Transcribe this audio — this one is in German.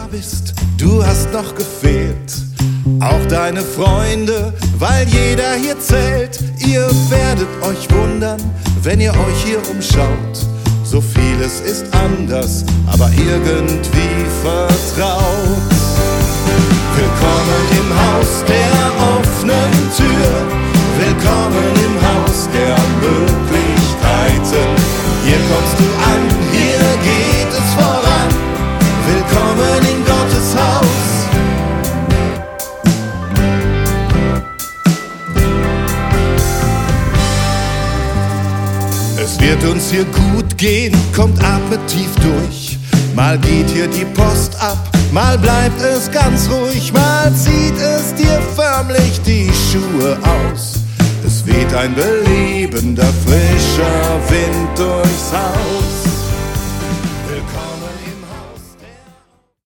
bist, du hast noch gefehlt. Auch deine Freunde, weil jeder hier zählt. Ihr werdet euch wundern, wenn ihr euch hier umschaut. So vieles ist anders, aber irgendwie vertraut. Willkommen im Haus der offenen Tür. Willkommen im Haus der Möglichkeiten. Hier kommst du an, hier geht es voran. Willkommen in Gottes Haus. Es wird uns hier gut gehen, kommt atmet tief durch. Mal geht hier die Post ab, mal bleibt es ganz ruhig, mal zieht es dir förmlich die Schuhe aus. Es weht ein belebender, frischer Wind durchs Haus.